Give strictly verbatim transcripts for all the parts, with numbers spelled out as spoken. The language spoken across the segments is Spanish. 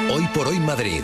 Hoy por Hoy Madrid.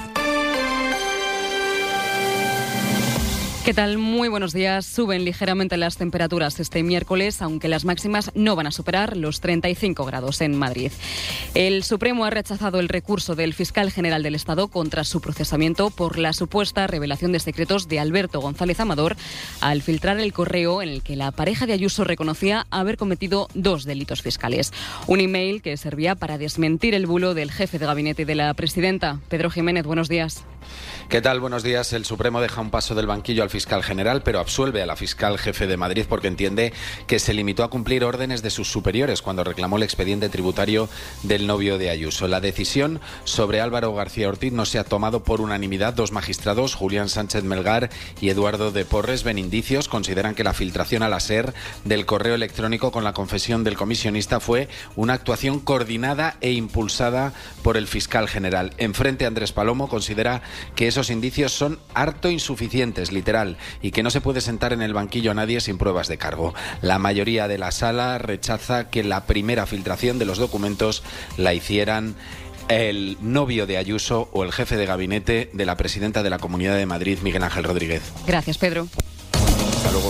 ¿Qué tal? Muy buenos días. Suben ligeramente las temperaturas este miércoles, aunque las máximas no van a superar los treinta y cinco grados en Madrid. El Supremo ha rechazado el recurso del fiscal general del Estado contra su procesamiento por la supuesta revelación de secretos de Alberto González Amador al filtrar el correo en el que la pareja de Ayuso reconocía haber cometido dos delitos fiscales. Un email que servía para desmentir el bulo del jefe de gabinete de la presidenta. Pedro Jiménez, buenos días. ¿Qué tal? Buenos días. El Supremo deja un paso del banquillo al fiscal general, pero absuelve a la fiscal jefe de Madrid porque entiende que se limitó a cumplir órdenes de sus superiores cuando reclamó el expediente tributario del novio de Ayuso. La decisión sobre Álvaro García Ortiz no se ha tomado por unanimidad. Dos magistrados, Julián Sánchez Melgar y Eduardo de Porres, ven indicios. Consideran que la filtración a la SER del correo electrónico con la confesión del comisionista fue una actuación coordinada e impulsada por el fiscal general. Enfrente, Andrés Palomo considera que esos indicios son harto insuficientes, literal, y que no se puede sentar en el banquillo a nadie sin pruebas de cargo. La mayoría de la sala rechaza que la primera filtración de los documentos la hicieran el novio de Ayuso o el jefe de gabinete de la presidenta de la Comunidad de Madrid, Miguel Ángel Rodríguez. Gracias, Pedro. Hasta luego.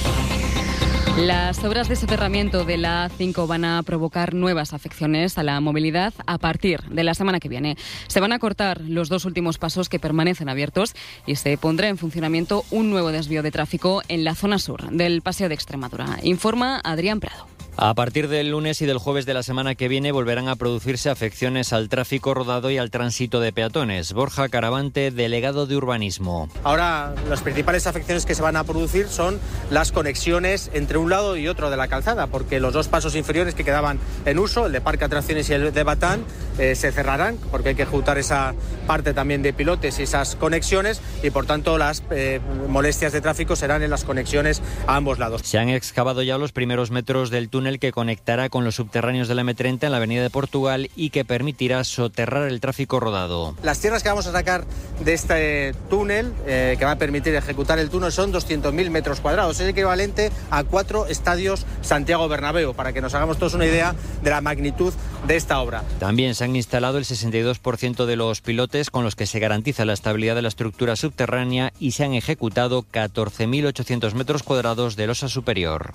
Las obras de soterramiento de la A cinco van a provocar nuevas afecciones a la movilidad a partir de la semana que viene. Se van a cortar los dos últimos pasos que permanecen abiertos y se pondrá en funcionamiento un nuevo desvío de tráfico en la zona sur del Paseo de Extremadura. Informa Adrián Prado. A partir del lunes y del jueves de la semana que viene volverán a producirse afecciones al tráfico rodado y al tránsito de peatones. Borja Caravante, delegado de Urbanismo. Ahora las principales afecciones que se van a producir son las conexiones entre un lado y otro de la calzada, porque los dos pasos inferiores que quedaban en uso, el de Parque Atracciones y el de Batán, eh, se cerrarán porque hay que ejecutar esa parte también de pilotes y esas conexiones y por tanto las eh, molestias de tráfico serán en las conexiones a ambos lados. Se han excavado ya los primeros metros del túnel que conectará con los subterráneos de la eme treinta en la avenida de Portugal y que permitirá soterrar el tráfico rodado. Las tierras que vamos a sacar de este túnel, eh, que va a permitir ejecutar el túnel, son doscientos mil metros cuadrados. Es equivalente a cuatro estadios Santiago Bernabéu, para que nos hagamos todos una idea de la magnitud de esta obra. También se han instalado el sesenta y dos por ciento de los pilotes con los que se garantiza la estabilidad de la estructura subterránea y se han ejecutado catorce mil ochocientos metros cuadrados de losa superior.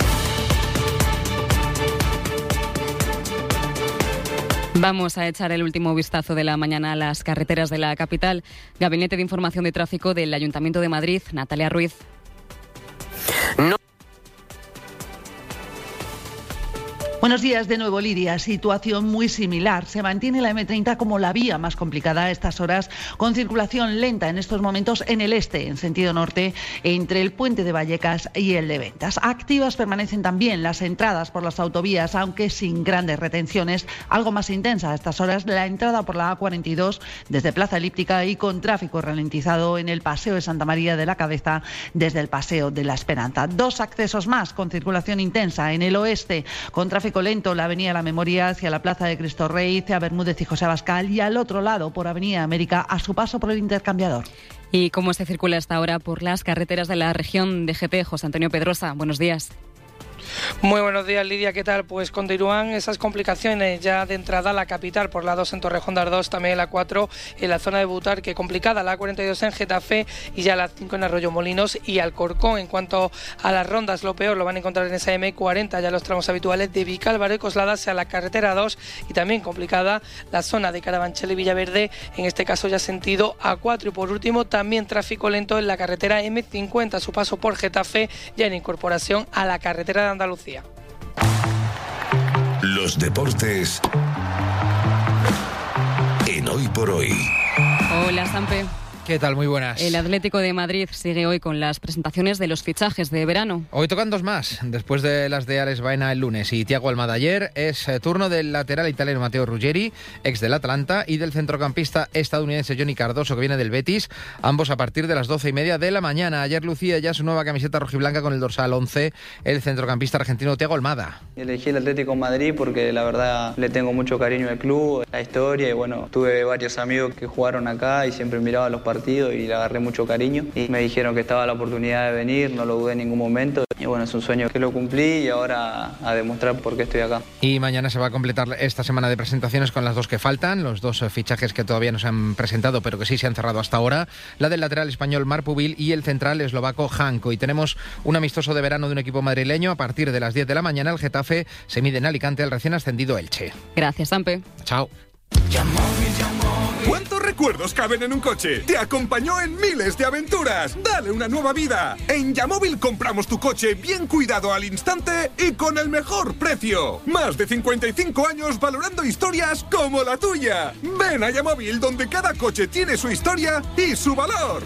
Vamos a echar el último vistazo de la mañana a las carreteras de la capital. Gabinete de Información de Tráfico del Ayuntamiento de Madrid, Natalia Ruiz. No. Buenos días de nuevo, Lidia. Situación muy similar. Se mantiene la eme treinta como la vía más complicada a estas horas, con circulación lenta en estos momentos en el este, en sentido norte, entre el puente de Vallecas y el de Ventas. Activas permanecen también las entradas por las autovías, aunque sin grandes retenciones. Algo más intensa a estas horas la entrada por la A cuarenta y dos desde Plaza Elíptica y con tráfico ralentizado en el Paseo de Santa María de la Cabeza desde el Paseo de la Esperanza. Dos accesos más con circulación intensa en el oeste, con tráfico lento la Avenida La Memoria hacia la Plaza de Cristo Rey, hacia Bermúdez y José Abascal, y al otro lado por Avenida América a su paso por el intercambiador. ¿Y cómo se circula hasta ahora por las carreteras de la región de G T? José Antonio Pedrosa, buenos días. Muy buenos días, Lidia, ¿qué tal? Pues continúan esas complicaciones ya de entrada a la capital por la dos en Torrejón de Ardoz, también la cuatro en la zona de Butarque, complicada la A cuarenta y dos en Getafe y ya la cinco en Arroyo Molinos y Alcorcón. En cuanto a las rondas, lo peor lo van a encontrar en esa eme cuarenta, ya los tramos habituales de Vicálvaro y Coslada hacia la carretera dos y también complicada la zona de Carabanchel y Villaverde, en este caso ya sentido A cuatro. Y por último, también tráfico lento en la carretera eme cincuenta, su paso por Getafe, ya en incorporación a la carretera de Andalucía. Los deportes en Hoy por Hoy. Hola, Sampe. ¿Qué tal? Muy buenas. El Atlético de Madrid sigue hoy con las presentaciones de los fichajes de verano. Hoy tocan dos más. Después de las de Alex Baena el lunes y Thiago Almada ayer, es turno del lateral italiano Matteo Ruggeri, ex del Atalanta, y del centrocampista estadounidense Johnny Cardoso, que viene del Betis, ambos a partir de las doce y media de la mañana. Ayer lucía ya su nueva camiseta rojiblanca con el dorsal once, el centrocampista argentino Thiago Almada. Elegí el Atlético de Madrid porque la verdad le tengo mucho cariño al club, la historia, y bueno, tuve varios amigos que jugaron acá y siempre miraba los partidos y le agarré mucho cariño y me dijeron que estaba la oportunidad de venir, no lo dudé en ningún momento. Y bueno, es un sueño que lo cumplí y ahora a demostrar por qué estoy acá. Y mañana se va a completar esta semana de presentaciones con las dos que faltan, los dos fichajes que todavía no se han presentado pero que sí se han cerrado hasta ahora, la del lateral español Marpubil y el central eslovaco Janko. Y tenemos un amistoso de verano de un equipo madrileño. A partir de las diez de la mañana el Getafe se mide en Alicante al recién ascendido Elche. Gracias, Sampe. Chao. ¿Cuántos recuerdos caben en un coche? Te acompañó en miles de aventuras. Dale una nueva vida. En Yamóvil compramos tu coche bien cuidado al instante y con el mejor precio. Más de cincuenta y cinco años valorando historias como la tuya. Ven a Yamóvil, donde cada coche tiene su historia y su valor.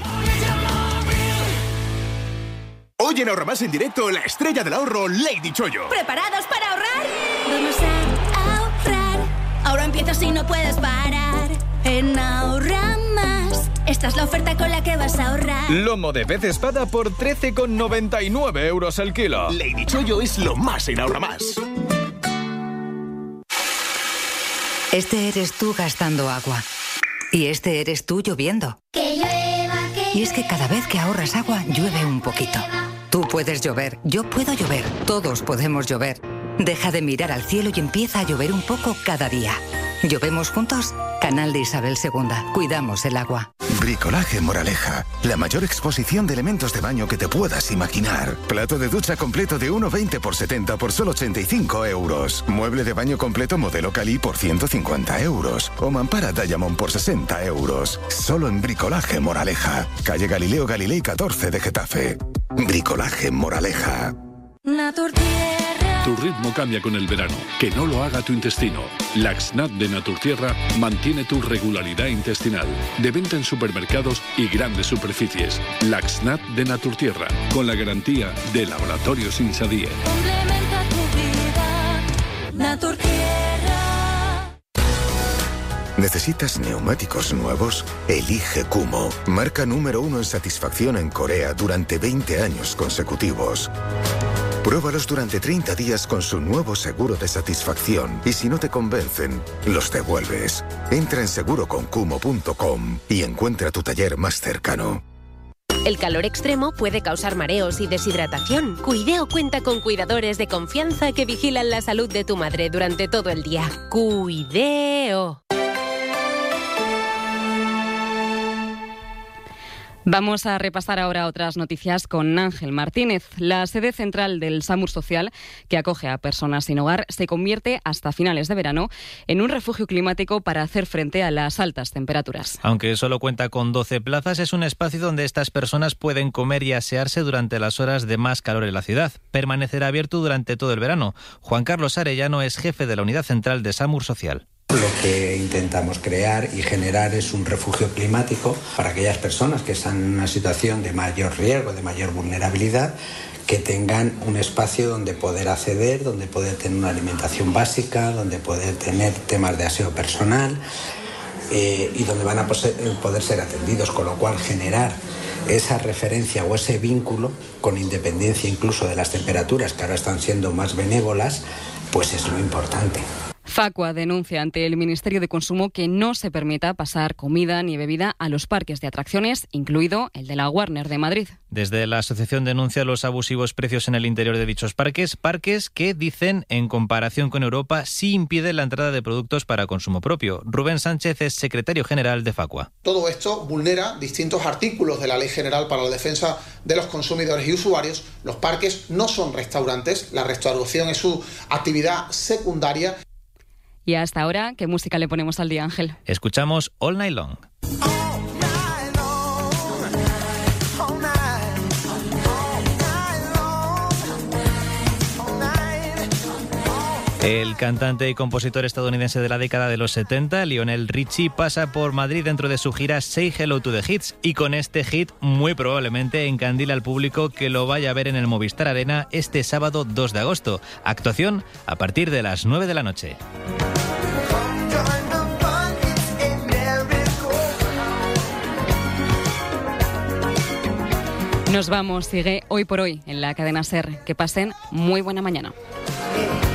Hoy en Ahorramás en directo, la estrella del ahorro, Lady Chollo. ¿Preparados para ahorrar? Vamos a ahorrar. Ahora empiezas y no puedes parar. En Ahorra Más, esta es la oferta con la que vas a ahorrar. Lomo de pez espada por trece con noventa y nueve euros el kilo. Lady Chollo es lo más en Ahorra Más. Este eres tú gastando agua. Y este eres tú lloviendo. Que llueva, que Y es que cada vez que ahorras agua, llueve un poquito. Tú puedes llover, yo puedo llover, todos podemos llover. Deja de mirar al cielo y empieza a llover un poco cada día. ¿Llovemos juntos? Canal de Isabel segunda. Cuidamos el agua. Bricolaje Moraleja. La mayor exposición de elementos de baño que te puedas imaginar. Plato de ducha completo de uno veinte por setenta por solo ochenta y cinco euros. Mueble de baño completo modelo Cali por ciento cincuenta euros. O mampara Diamond por sesenta euros. Solo en Bricolaje Moraleja. Calle Galileo Galilei catorce de Getafe. Bricolaje Moraleja. Naturtierra. Tu ritmo cambia con el verano. Que no lo haga tu intestino. Laxnat de Naturtierra mantiene tu regularidad intestinal. De venta en supermercados y grandes superficies. Laxnat de Naturtierra. Con la garantía de Laboratorios Insadie. Complementa tu vida. Naturtierra. ¿Necesitas neumáticos nuevos? Elige Kumho. Marca número uno en satisfacción en Corea durante veinte años consecutivos. Pruébalos durante treinta días con su nuevo seguro de satisfacción y si no te convencen, los devuelves. Entra en seguro con kumho punto com y encuentra tu taller más cercano. El calor extremo puede causar mareos y deshidratación. Cuideo cuenta con cuidadores de confianza que vigilan la salud de tu madre durante todo el día. Cuideo. Vamos a repasar ahora otras noticias con Ángel Martínez. La sede central del SAMUR Social, que acoge a personas sin hogar, se convierte hasta finales de verano en un refugio climático para hacer frente a las altas temperaturas. Aunque solo cuenta con doce plazas, es un espacio donde estas personas pueden comer y asearse durante las horas de más calor en la ciudad. Permanecerá abierto durante todo el verano. Juan Carlos Arellano es jefe de la unidad central de SAMUR Social. Lo que intentamos crear y generar es un refugio climático para aquellas personas que están en una situación de mayor riesgo, de mayor vulnerabilidad, que tengan un espacio donde poder acceder, donde poder tener una alimentación básica, donde poder tener temas de aseo personal eh, y donde van a poder ser atendidos, con lo cual generar esa referencia o ese vínculo, con independencia incluso de las temperaturas que ahora están siendo más benévolas, pues es lo importante. Facua denuncia ante el Ministerio de Consumo que no se permita pasar comida ni bebida a los parques de atracciones, incluido el de la Warner de Madrid. Desde la asociación denuncia los abusivos precios en el interior de dichos parques, parques que, dicen, en comparación con Europa, sí impiden la entrada de productos para consumo propio. Rubén Sánchez es secretario general de Facua. Todo esto vulnera distintos artículos de la Ley General para la Defensa de los Consumidores y Usuarios. Los parques no son restaurantes, la restauración es su actividad secundaria. Y hasta ahora, ¿qué música le ponemos al día, Ángel? Escuchamos All Night Long. El cantante y compositor estadounidense de la década de los setenta, Lionel Richie, pasa por Madrid dentro de su gira Say Hello to the Hits y con este hit muy probablemente encandila al público que lo vaya a ver en el Movistar Arena este sábado dos de agosto. Actuación a partir de las nueve de la noche. Nos vamos, sigue Hoy por Hoy en la cadena SER. Que pasen muy buena mañana.